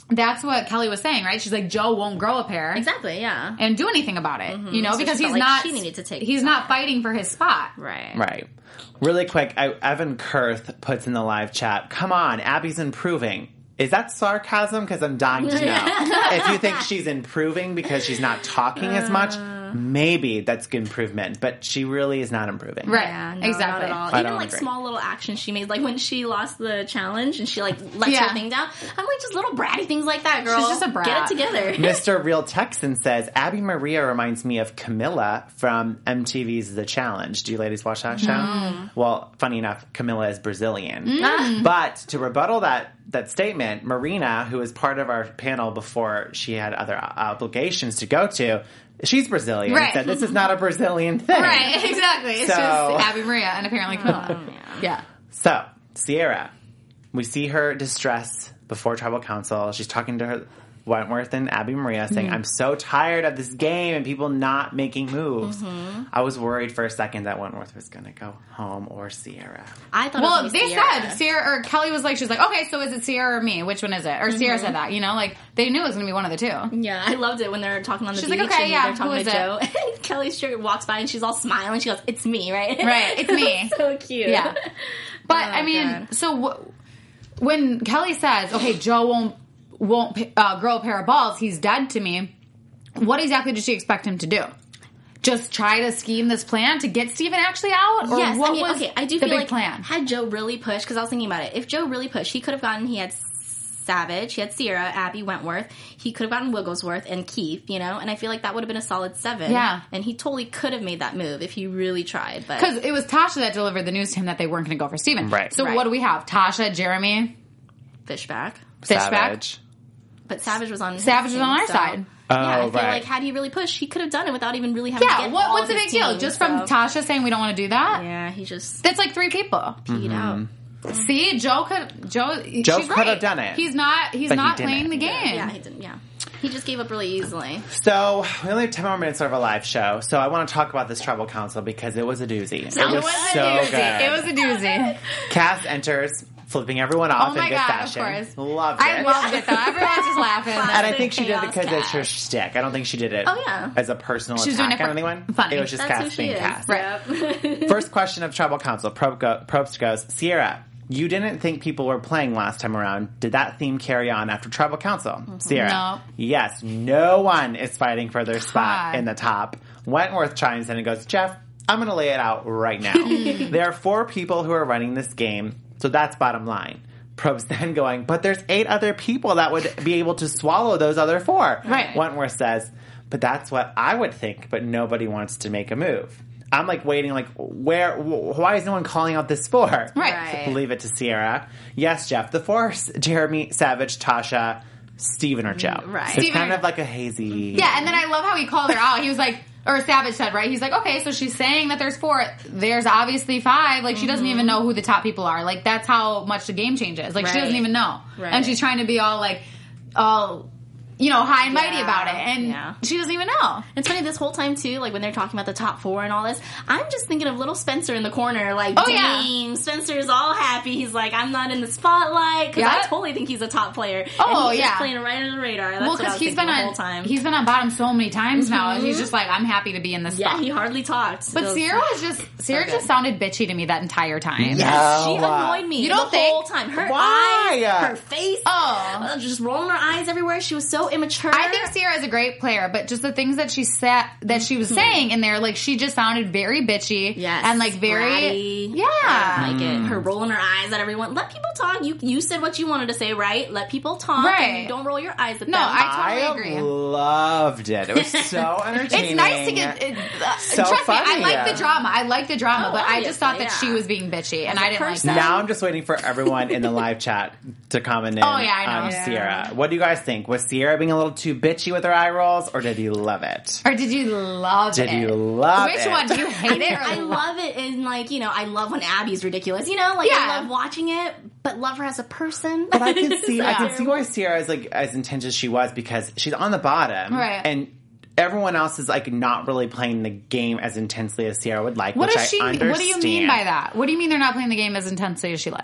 that's what Kelly was saying, right? She's like, Joe won't grow a pair. Exactly, yeah. And do anything about it, mm-hmm. you know, so because he's he's like not, she needed to take he's not fighting for his spot. Right. Right. Really quick, I, Evan Kurth puts in the live chat, come on, Abby's improving. Is that sarcasm? Because I'm dying to know. If you think she's improving because she's not talking uh, as much, maybe that's good improvement. But she really is not improving. Right. Yeah, no, exactly. Not at all. Even like agree. Small little actions she made, like when she lost the challenge and she like lets yeah. her thing down. I'm like, just little bratty things like that, girl. She's just a brat. Get it together. Mister Real Texan says, Abby Maria reminds me of Camilla from M T V's The Challenge. Do you ladies watch that show? Mm. Well, funny enough, Camilla is Brazilian. Mm. But to rebuttal that that statement, Marina, who was part of our panel before she had other obligations to go to, she's Brazilian. Right. Said this is not a Brazilian thing. Right, exactly. It's so, just Abby Maria and apparently Camilla. Oh, yeah. yeah. So, Sierra, we see her distress before tribal council. She's talking to her Wentworth and Abby Maria saying, mm-hmm. I'm so tired of this game and people not making moves. Mm-hmm. I was worried for a second that Wentworth was going to go home or Sierra. I thought well, it was they Sierra. said Sierra, or Kelly was like, she's like, okay, so is it Sierra or me? Which one is it? Or mm-hmm. Sierra said that, you know, like they knew it was going to be one of the two. Yeah, I loved it when they're talking on the she's beach like, okay, and yeah, they're talking to it? Joe. And Kelly Stewart walks by and she's all smiling. She goes, it's me, right? Right, it's me. So cute. Yeah. But, oh, I mean, God. so w- when Kelly says, okay, Joe won't won't uh, grow a pair of balls, he's dead to me, what exactly did she expect him to do? Just try to scheme this plan to get Steven actually out? Or yes, what I mean, was okay, I do the feel big like plan? Had Joe really pushed, because I was thinking about it, if Joe really pushed, he could have gotten, he had Savage, he had Sierra, Abby, Wentworth, he could have gotten Wigglesworth and Keith, you know, and I feel like that would have been a solid seven. Yeah. And he totally could have made that move if he really tried. But because it was Tasha that delivered the news to him that they weren't going to go for Steven. Right. So right. what do we have? Tasha, Jeremy, Fishback. Fishback. Savage. But Savage was on Savage was on our so, side. Oh, yeah, I feel right. like had he really pushed, he could have done it without even really having Yeah, to get what, all what's the of big his deal? team, Just so. from Tasha saying we don't want to do that? Yeah, he just That's like three people. peed out. See, Joe could Joe. Joe she's could right. have done it. He's not. He's But he not didn't. playing the game. Yeah, he didn't. Yeah, he just gave up really easily. So, we only have ten more minutes of our live show, so I want to talk about this tribal council because it was a doozy. It was, It was so a doozy. good. It was a doozy. Cass enters, flipping everyone off Oh my in good God, fashion. of course. Loved it. I loved it though. Everyone's just laughing. And I think she did it Chaos because it's her Cass. shtick. I don't think she did it Oh, yeah. as a personal She was attack doing it on for anyone. funny. It was just That's who Cass she being is. Cass. Yep. First question of tribal council. Probe go, Probst goes, Sierra, you didn't think people were playing last time around. Did that theme carry on after tribal council? Mm-hmm. Sierra. No. Yes, no one is fighting for their spot God. in the top. Wentworth chimes in and goes, Jeff, I'm going to lay it out right now. There are four people who are running this game, so that's bottom line. Probst then going, but there's eight other people that would be able to swallow those other four. Right. Wentworth says, but that's what I would think, but nobody wants to make a move. I'm like waiting, like, where, wh- why is no one calling out this four? Right. Right. Leave it to Sierra. Yes, Jeff, the four, Jeremy, Savage, Tasha, Steven, or Joe. Right. It's Steven kind or- of like a hazy... Yeah, and then I love how he called her out. He was like, or Savage said, right? He's like, okay, so she's saying that there's four. There's obviously five. Like, she doesn't even know who the top people are. Like, that's how much the game changes. Like, she Right. doesn't even know. Right. And she's trying to be all, like, all, you know, high and mighty Yeah. about it. And Yeah. she doesn't even know. It's funny this whole time too, like when they're talking about the top four and all this. I'm just thinking of little Spencer in the corner, like, Oh, dang, yeah. Spencer's all happy. He's like, I'm not in the spotlight because Yeah. I totally think he's a top player. Oh, and he's yeah. just playing right under the radar. That's Well, what I because was he's thinking been the on whole time. he's been on bottom so many times now, and he's just like, I'm happy to be in this yeah, spot. he hardly talked. But It was- Sierra was just Sierra good. just sounded bitchy to me that entire time. Yes, No. she annoyed me You don't the think? whole time. Her Why? eyes, her face, Oh. uh, just rolling her eyes everywhere. She was so immature. I think Sierra is a great player, but just the things that she said that she was saying in there, like she just sounded very bitchy, Yes, and like very, bratty. yeah. I didn't like it. Her rolling her eyes at everyone. Let people talk. You you said what you wanted to say, right? Let people talk. Right. And don't roll your eyes at No, them. I totally I agree. loved it. It was so entertaining. It's nice to get. It, uh, So trust funny. me, I like the drama. I like the drama, Oh, but I just thought that obviously, she yeah. was being bitchy, and As a I didn't like person. that. Now I'm just waiting for everyone in the live chat to comment in Oh, yeah, I know. on Yeah. Sierra. What do you guys think? Was Sierra being a little too bitchy with her eye rolls, or did you love it? Or did you love Did it? you love Which it? one? Do you hate it? Or I love it, and like you know, I love when Abby's ridiculous. You know, like Yeah. I love watching it, but love her as a person. But I can see, I can Yeah. see why Sierra is like as intense as she was because she's on the bottom, Right. And everyone else is like not really playing the game as intensely as Sierra would like. What which does she? I understand. What do you mean by that? What do you mean they're not playing the game as intensely as she likes?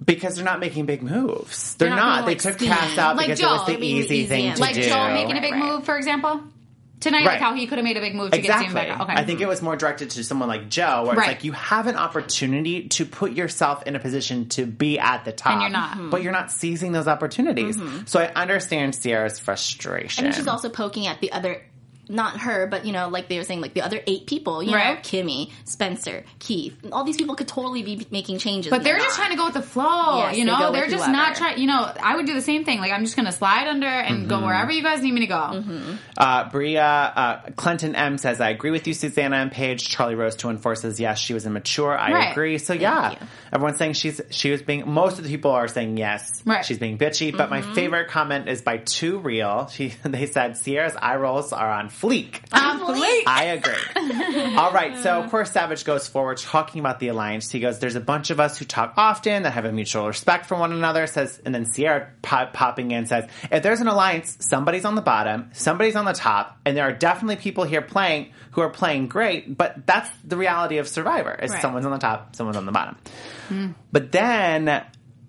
Because they're not making big moves. They're, They're not. not they being, took like, Cass out Like because Joe. it was the They're being easy easy thing and- to Like do. Joe making a big Right. move, for example? Tonight, Right. like how he could have made a big move to Exactly. get Steven back. Okay. I think it was more directed to someone like Joe, where Right. it's like you have an opportunity to put yourself in a position to be at the top, And you're not. Mhm. but you're not seizing those opportunities. So I understand Sierra's frustration. I think she's also poking at the other, not her, but, you know, like they were saying, like the other eight people, you Right. know, Kimmy, Spencer, Keith. All these people could totally be making changes. But and they're they're just not. trying to go with the flow, Yes, you they know? go They're with just whoever. not trying, you know, I would do the same thing. Like, I'm just going to slide under and go wherever you guys need me to go. Mm-hmm. Uh, Bria, uh, Clinton M says, I agree with you, Susanna and Paige. Charlie Rose two one four says, yes, she was immature. I Right. agree. So yeah, you. everyone's saying she's, she was being, most of the people are saying yes, Right. she's being bitchy. But Mm-hmm. my favorite comment is by Too Real. She, they said, Sierra's eye rolls are on fleek. Um, please. I agree. All right. So, of course, Savage goes forward talking about the alliance. He goes, there's a bunch of us who talk often that have a mutual respect for one another, says, and then Sierra pop, popping in says, if there's an alliance, somebody's on the bottom, somebody's on the top, and there are definitely people here playing who are playing great, but that's the reality of Survivor, is Right. someone's on the top, someone's on the bottom. But then...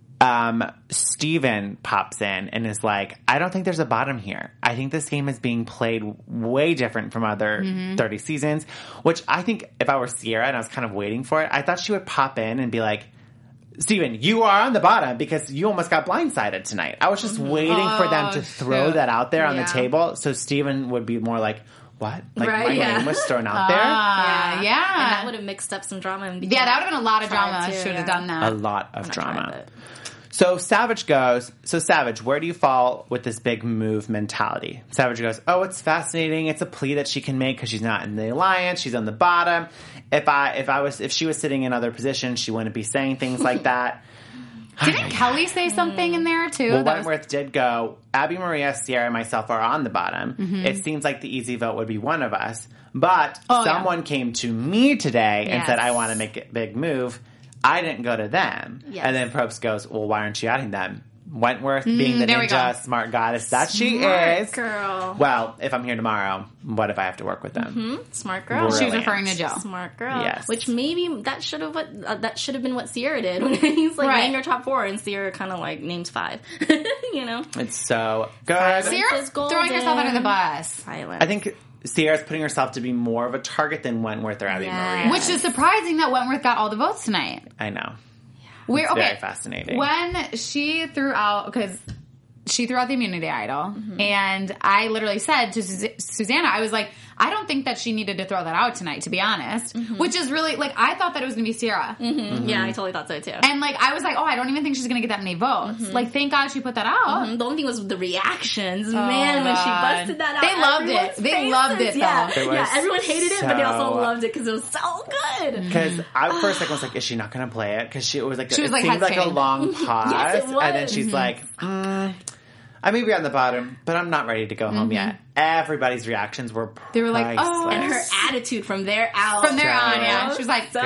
Um, Steven pops in and is like, I don't think there's a bottom here. I think this game is being played way different from other thirty seasons, which I think if I were Sierra and I was kind of waiting for it, I thought she would pop in and be like, Steven, you are on the bottom because you almost got blindsided tonight. I was just waiting for them to Oh, throw shoot. that out there on Yeah. the table so Steven would be more like, what? Like Right, my yeah. name was thrown out there? Ah, yeah. And that would have mixed up some drama. And Yeah, that would have been a lot of Tried drama. to, Should have yeah. done that. A lot of I'm not drama. trying, but- So Savage goes, so Savage, where do you fall with this big move mentality? Savage goes, oh, it's fascinating. It's a plea that she can make because she's not in the alliance. She's on the bottom. If I, if I was, if she was sitting in other positions, she wouldn't be saying things like that. Didn't Kelly say something in there, too? Well, That was- Wentworth did go, Abby, Maria, Sierra, and myself are on the bottom. It seems like the easy vote would be one of us. But Oh, yeah. someone came to me today and Yes. said, I want to make a big move. I didn't go to them. Yes. And then Probst goes, well, why aren't you adding them? Wentworth, being the there we ninja, go. smart goddess that she Smart is. girl. Well, if I'm here tomorrow, what if I have to work with them? Smart girl. She was Brilliant. referring to Joe. Smart girl. Yes. Which maybe that should have what uh, that should have been what Sierra did when he's like Right. named her top four and Sierra kind of like names five. you know, It's so good. Silence. Sierra's is golden. throwing herself under the bus. silent. I think Sierra's putting herself to be more of a target than Wentworth or Abby Yes. Maria. Which is surprising that Wentworth got all the votes tonight. I know. We're It's okay. very fascinating. When she threw out, because she threw out the immunity idol, Mm-hmm. and I literally said to Sus- Susanna, I was like, I don't think that she needed to throw that out tonight, to be honest. Mm-hmm. Which is really, like, I thought that it was going to be Sierra. Mm-hmm. yeah, I totally thought so too. And, like, I was like, oh, I don't even think she's going to get that many votes. Mm-hmm. Like, thank God she put that out. Mhm. The only thing was the reactions. Oh, Man, when she God. busted that out, They loved it. everyone's They loved faces. it, Yeah, though. It was yeah. Everyone hated it, but they also so- loved it because it was so good. Because at first, like, I was like, "Is she not going to play it?" Because she it was like She was, it like, seemed like a hesitating. long pause, Yes, it and then was. she's like, mm, "I may be on the bottom, but I'm not ready to go home yet." Everybody's reactions were They were like, priceless. "Oh." And her attitude from there out. From there on, Good. yeah. She was like, So,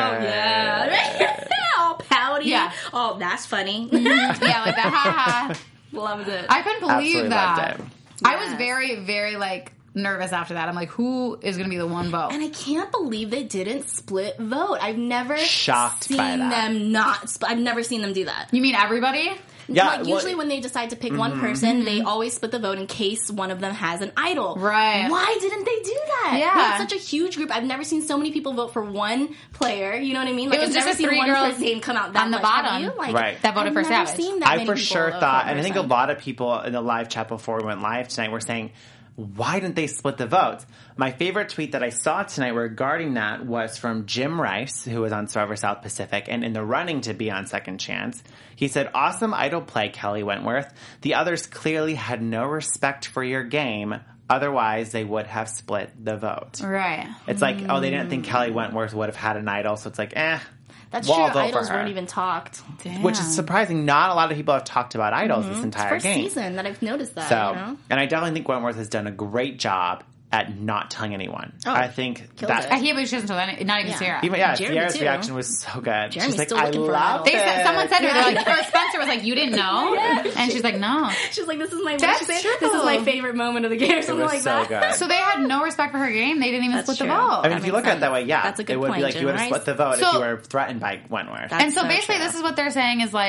yeah. all pouty. Yeah. Oh, that's funny. yeah, like that, ha ha. Loved it. I couldn't believe Absolutely that. loved I was Yes. very, very, like, nervous after that. I'm like, who is going to be the one vote? And I can't believe they didn't split vote. I've never Shocked seen by that. them not. Sp- I've never seen them do that. You mean everybody? Yeah, like well- mm-hmm. usually when they decide to pick one person, they always split the vote in case one of them has an idol. Right. Why didn't they do that? Yeah. They had such a huge group. I've never seen so many people vote for one player. You know what I mean? Like It was I've just never the seen three one girls person's name come out that on the much. Have bottom. you? Like, Right. That voted I've for never Savage. seen that I many for people sure vote thought, for and I think a person. lot of people in the live chat before we went live tonight were saying, why didn't they split the votes? My favorite tweet that I saw tonight regarding that was from Jim Rice, who was on Survivor South Pacific and in the running to be on Second Chance. He said, awesome idol play, Kelly Wentworth. The others clearly had no respect for your game. Otherwise, they would have split the vote. Right. It's like, oh, they didn't think Kelly Wentworth would have had an idol, so it's like, eh. That's we'll all true. vote Idols for her. weren't even talked. Damn. Which is surprising. Not a lot of people have talked about idols this entire First game. season that I've noticed that. So, you know? and I definitely think Wentworth has done a great job at not telling anyone. Oh, I think killed that it. I can't believe she doesn't tell any, not even Yeah. Sarah. even yeah, Jeremy Sierra's too. reaction was so good. Jeremy's She's like, still I looking for an love idol. They it. said, someone said to her, like, or Spencer was like, you didn't know? And she's like, no. She's like, this is my what That's did she say? true. This is my favorite moment of the game or It something was like so that. good. So they had no respect for her game. They didn't even That's split true. the vote. I mean, That if you makes look at it that sense. way, yeah, That's a good it would point, be like Jim you would have Rice. split the vote So- if you were threatened by Wentworth. That's and so so basically, true. this is what they're saying is like,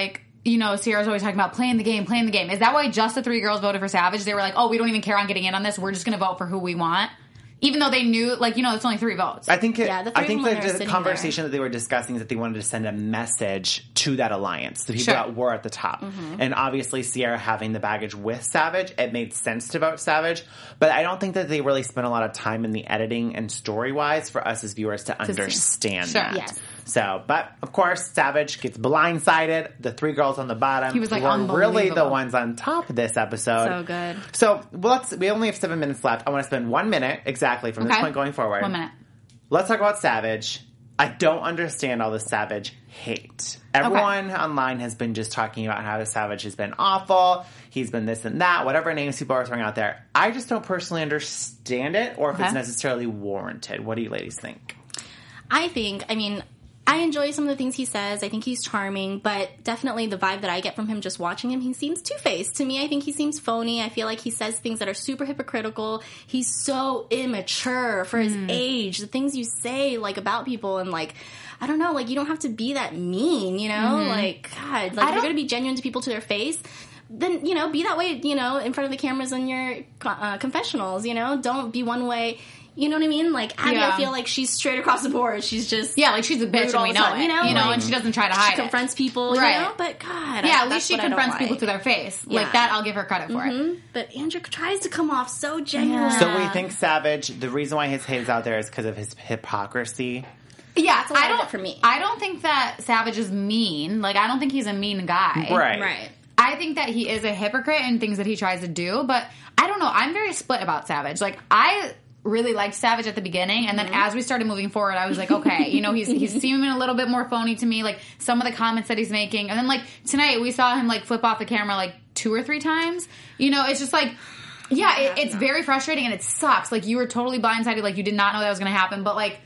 you know, Sierra's always talking about playing the game, playing the game. Is that why just the three girls voted for Savage? They were like, oh, we don't even care on getting in on this. We're just going to vote for who we want. Even though they knew, like, you know, it's only three votes. I think it, Yeah, the three I think of them the, are the sitting conversation that they were discussing is that they wanted to send a message to that alliance, the people Sure. that were at the top. Mm-hmm. And obviously Sierra having the baggage with Savage, it made sense to vote Savage. But I don't think that they really spent a lot of time in the editing and story-wise for us as viewers to, understand Sure. that. Yes. So, but of course, Savage gets blindsided. The three girls on the bottom He was, like, were really the unbelievable. ones on top this episode. So good. So, well, let's, we only have seven minutes left. I want to spend one minute exactly from this Okay. point going forward. One minute. Let's talk about Savage. I don't understand all the Savage hate. Everyone online has been just talking about how the Savage has been awful. He's been this and that, whatever names people are throwing out there. I just don't personally understand it or if Okay. it's necessarily warranted. What do you ladies think? I think, I mean, I enjoy some of the things he says. I think he's charming, but definitely the vibe that I get from him just watching him, he seems two-faced. To me, I think he seems phony. I feel like he says things that are super hypocritical. He's so immature for his age. The things you say, like, about people and, like, I don't know, like, you don't have to be that mean, you know? Mm-hmm. Like, God, like, if you're going to be genuine to people to their face, then, you know, be that way, you know, in front of the cameras in your uh, confessionals, you know? Don't be one way. You know what I mean? Like, Abby, Yeah. I feel like she's straight across the board. She's just... Yeah, like she's a bitch rude and all we the know time, it. you know? You know, Like, and she doesn't try to hide She it. confronts people, Right. you know? But, God, Yeah, I, at least she that's what I don't confronts people like. to their face. Yeah. Like that, I'll give her credit for it. But Andrew tries to come off so genuine. So we think Savage, the reason why his hate is out there is because of his hypocrisy. Yeah, That's a lot I of don't. it for me. I don't think that Savage is mean. Like, I don't think he's a mean guy. Right. Right. I think that he is a hypocrite in things that he tries to do, but I don't know. I'm very split about Savage. Like, I really liked Savage at the beginning, and then as we started moving forward, I was like, okay, you know, he's he's seeming a little bit more phony to me. Like some of the comments that he's making, and then like tonight we saw him like flip off the camera like two or three times. You know, it's just like. Yeah, it, it's very frustrating and it sucks. Like, you were totally blindsided. Like, you did not know that was going to happen. But, like,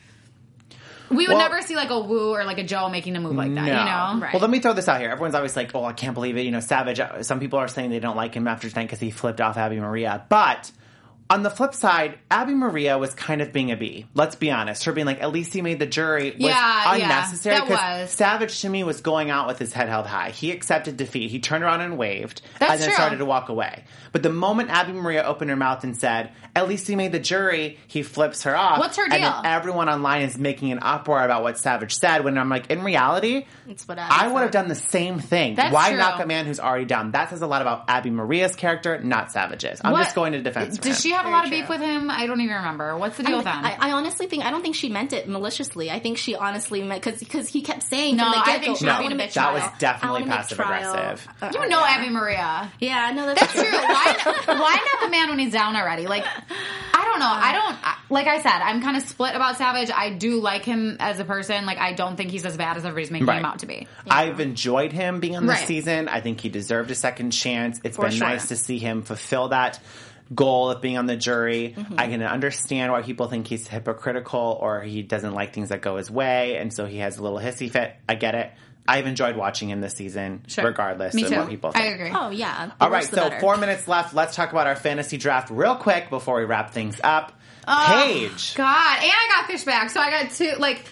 we would Well- never see, like, a Woo or, like, a Joe making a move like that, No. you know? Right. Well, let me throw this out here. Everyone's always like, oh, I can't believe it. You know, Savage, uh, some people are saying they don't like him after tonight because he flipped off Abby Maria. But on the flip side, Abby Maria was kind of being a bee. Let's be honest. Her being like, at least he made the jury was Yeah, yeah, unnecessary. that because was. Savage, to me, was going out with his head held high. He accepted defeat. He turned around and waved. That's and then true. started to walk away. But the moment Abby Maria opened her mouth and said, at least he made the jury, he flips her off. What's her And then deal? everyone online is making an uproar about what Savage said, when I'm like, in reality, It's what I would have done the same thing. That's Why true. knock a man who's already down? That says a lot about Abby Maria's character, not Savage's. I'm What- just going to defense for Does him. she have a Very lot of true. beef with him? I don't even remember. What's the deal with him? I, I honestly think I don't think she meant it maliciously. I think she honestly meant because because he kept saying No, from the I get-go, think she I was want to being make a bitch. That trial. was definitely I wanna make passive trial. aggressive. Uh, you know yeah. Abby Maria. Yeah, no, that's, That's true. true. Why, why knock a man when he's down already? Like, I don't know. I don't, I- like I said, I'm kind of split about Savage. I do like him as a person. Like, I don't think he's as bad as everybody's making Right. him out to be. I've enjoyed him being on this Right. season. I think he deserved a second chance. It's For been sure. nice to see him fulfill that goal of being on the jury. Mm-hmm. I can understand why people think he's hypocritical or he doesn't like things that go his way, and so he has a little hissy fit. I get it. I've enjoyed watching him this season, Sure. regardless Me of too. what people I think. agree. Oh yeah. The All worse right, the so better. four minutes left. Let's talk about our fantasy draft real quick before we wrap things up. Oh, Paige. God. And I got Fishback. So I got two, like,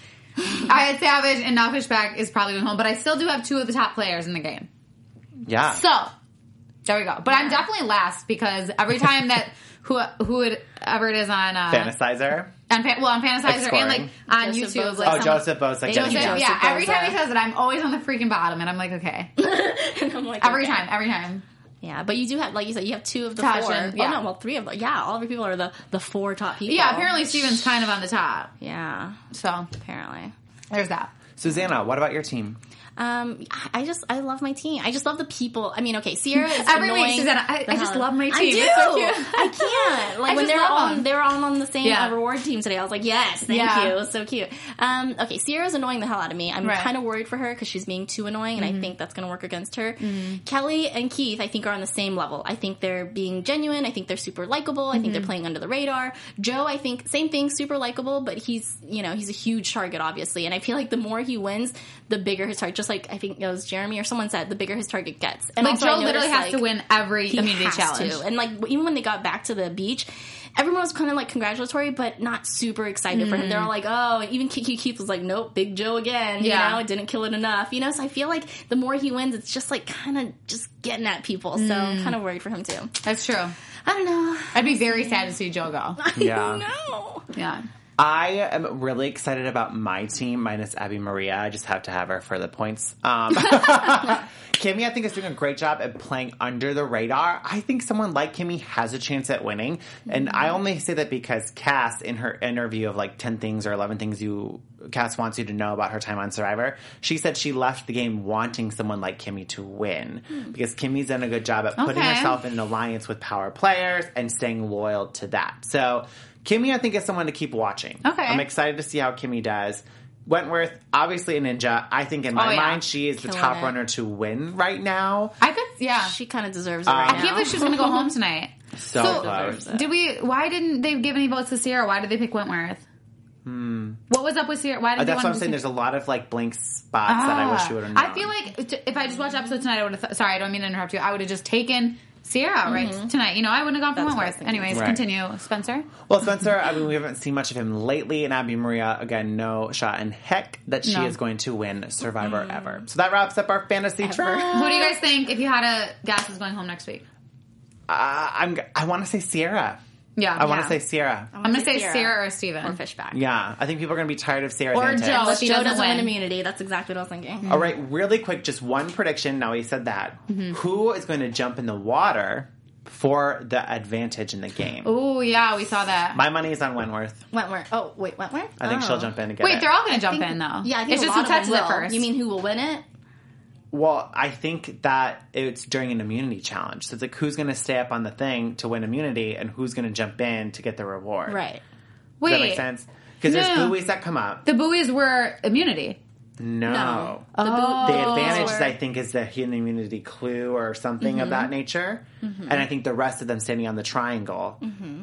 I had Savage and now Fishback is probably going home, but I still do have two of the top players in the game. Yeah. So, there we go. But I'm definitely last because every time that who whoever it is on uh, Fantasizer. on Fan- well on Fantasizer Exploring. and like on Joseph YouTube, Boza. like Oh, someone- Joseph Boza. Thank Joseph you, Joseph, Joseph yeah. Every time he Boza. says it, I'm always on the freaking bottom, and I'm like, okay, And I'm like, every okay. time, every time. Yeah, but you do have, like you said, you have two of the Tasha, four. yeah. Oh no, well, three of them. Yeah, all of your people are the the four top people. Yeah, apparently Steven's kind of on the top, Yeah, so apparently. there's that. Susanna, what about your team? Um, I just I love my team. I just love the people. I mean, okay, Sierra is Every annoying. week, Susanna, I- the I just hell- love my I team. do. It's so cute. I can't. Like I when just they're love all them. they're all on the same Yeah. uh, reward team today. I was like, yes, thank Yeah. you, it was so cute. Um, okay, Sierra's annoying the hell out of me. I'm Right. kind of worried for her because she's being too annoying, and Mm-hmm. I think that's going to work against her. Kelly and Keith, I think, are on the same level. I think they're being genuine. I think they're super likable. I think Mm-hmm. they're playing under the radar. Joe, I think, same thing, super likable, but he's you know he's a huge target, obviously, and I feel like the more he he wins, the bigger his target. Just like I think it was Jeremy or someone said, the bigger his target gets. And like also, Joe I noticed, literally has like, to win every he immunity has challenge. To. And like even when they got back to the beach, everyone was kind of like congratulatory, but not super excited mm. for him. They're all like, oh, even Kiki Keith was like, nope, Big Joe again. Yeah. You know, it didn't kill it enough. You know, so I feel like the more he wins, it's just like kind of just getting at people. So I'm Mm. kind of worried for him too. That's true. I don't know. I'd be very sad to see Joe go. Yeah. No. Yeah. I am really excited about my team, minus Abby Maria. I just have to have her for the points. Um, Kimmy, I think, is doing a great job at playing under the radar. I think someone like Kimmy has a chance at winning. And I only say that because Cass, in her interview of like ten things or eleven things you Cass wants you to know about her time on Survivor, she said she left the game wanting someone like Kimmy to win. Because Kimmy's done a good job at putting Okay. herself in an alliance with power players and staying loyal to that. So Kimmy, I think, is someone to keep watching. Okay. I'm excited to see how Kimmy does. Wentworth, obviously a ninja. I think in my Oh, yeah. mind, she is the Killing top it. runner to win right now. I could, yeah. She kind of deserves it Uh, right I now. can't believe she's going to go home tonight. So, So, close. Did we, why didn't they give any votes to Sierra? Why did they pick Wentworth? Hmm. What was up with Sierra? Why did Uh, they that's want what I'm to saying. see- There's a lot of like blank spots that I wish you would have known. I feel like t- if I just watched the episode tonight, I would have. Th- sorry, I don't mean to interrupt you. I would have just taken Sierra right tonight. You know, I wouldn't have gone for That's what I was Wentworth. thinking. Anyways, Right. continue, Spencer. Well, Spencer, I mean, we haven't seen much of him lately, and Abby Maria, again, no shot in heck that she No. is going to win Survivor ever. So that wraps up our fantasy Ever. draft. Who do you guys think if you had a guess is going home next week? Uh, I'm, I want to say Sierra. Yeah, I want Yeah. to say Sierra. I'm gonna say Sarah or Steven. or Fishback. Yeah, I think people are going to be tired of Sarah's Or antics. Joe. Unless If he Joe doesn't doesn't win win. immunity. That's exactly what I was thinking. All right, really quick, just one prediction. Now he said that. Mm-hmm. Who is going to jump in the water for the advantage in the game? Oh yeah, we saw that. My money is on Wentworth. Wentworth. Oh, wait, Wentworth? I think oh. she'll jump in and get Wait, it. they're all gonna jump think- in though. Yeah, I think it's a just lot who of touches them it will. first. You mean who will win it? Well, I think that it's during an immunity challenge. So it's like who's going to stay up on the thing to win immunity and who's going to jump in to get the reward. Right. Wait, Does that make sense? Because No. there's buoys that come up. the buoys were immunity. No. No. Oh. The, The boot- advantage, were- is, I think, is the hidden immunity clue or something of that nature. And I think the rest of them standing on the triangle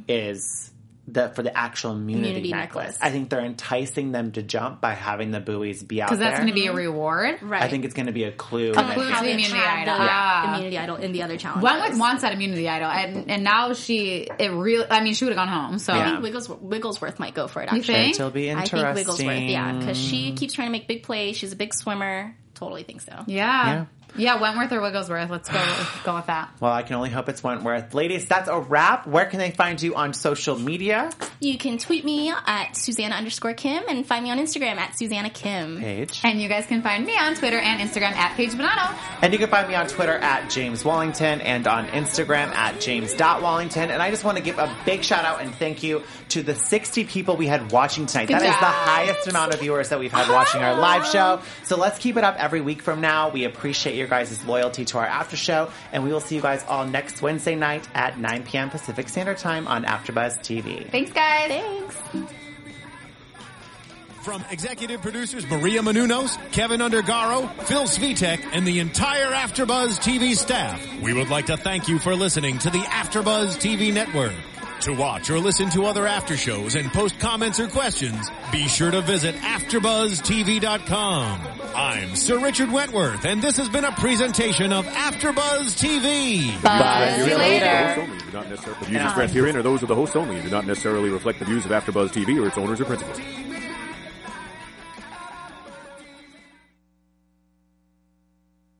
is the for the actual immunity, Immunity necklace. necklace. I think they're enticing them to jump by having the buoys be out there. Because that's going to be a reward. Right. I think it's going to be a clue. A that clue they- to How the they immunity had idol. the Ah. immunity idol in the other challenge. Wentworth wants that immunity idol, and and now she it really. I mean, she would have gone home. So I Yeah. think Wiggles, Wigglesworth might go for it, You actually. think? It'll be I interesting. think Wigglesworth, yeah, because she keeps trying to make big plays. She's a big swimmer. Totally think so. yeah. yeah, Wentworth or Wigglesworth. Let's go go with that. Well, I can only hope it's Wentworth. Ladies, that's a wrap. Where can they find you on social media? You can tweet me at Susanna underscore Kim and find me on Instagram at Susanna Kim. Page. And you guys can find me on Twitter and Instagram at Paige Bonanno. And you can find me on Twitter at James Wallington and on Instagram at James Wallington. And I just want to give a big shout out and thank you to the sixty people we had watching tonight. Good That is job. the highest amount of viewers that we've had watching our live show. So let's keep it up every week from now. We appreciate your guys' loyalty to our after show. And we will see you guys all next Wednesday night at nine p.m. Pacific Standard Time on AfterBuzz T V. Thanks, guys. Thanks. From executive producers Maria Menounos, Kevin Undergaro, Phil Svitek, and the entire AfterBuzz T V staff, we would like to thank you for listening to the AfterBuzz T V network. To watch or listen to other after shows and post comments or questions, be sure to visit after buzz T V dot com. I'm Sir Richard Wentworth, and this has been a presentation of AfterBuzz T V. Bye. See you later. The hosts only do not necessarily, the views expressed herein are those of the hosts only and do not necessarily reflect the views of AfterBuzz T V or its owners or principals.